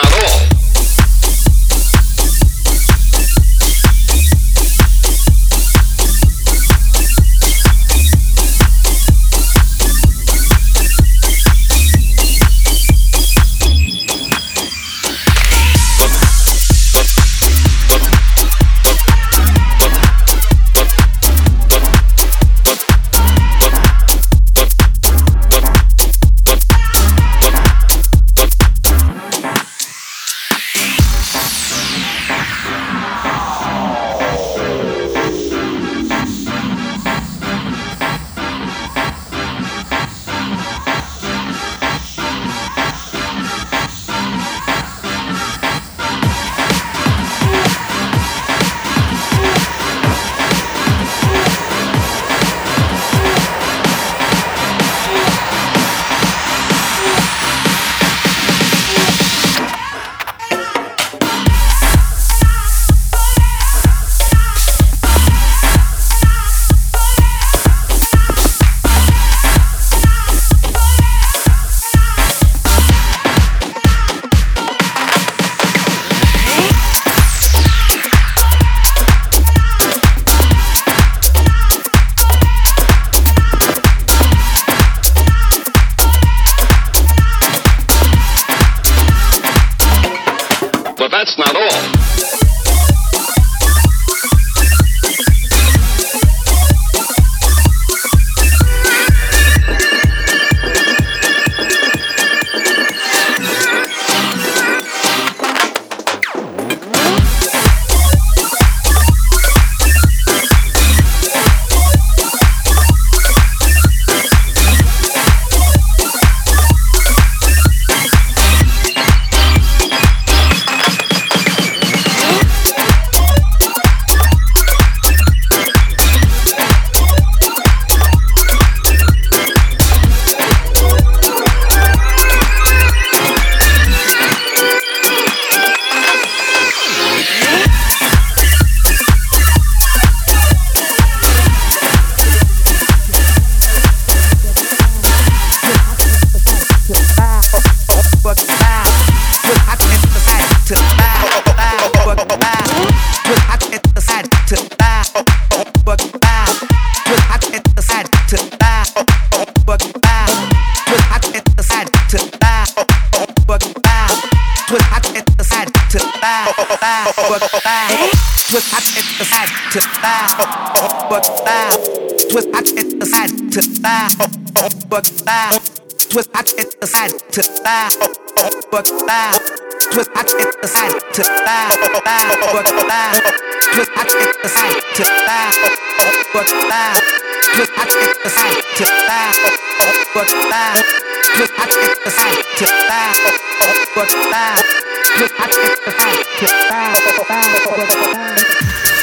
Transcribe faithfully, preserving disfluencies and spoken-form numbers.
not all. But that's not all. Twist hot at the side to bow, but bow. Twist hot at the side to bow, but bow. Twist hot at the side to bow, but bow. Twist hot at the side to bow, but bow. Twist hot at the side to bow, but bow. Twist hot at the side to bow, but bow. Twist hot at the side to bow, but bow. Twist hot at the side to bow, but bow.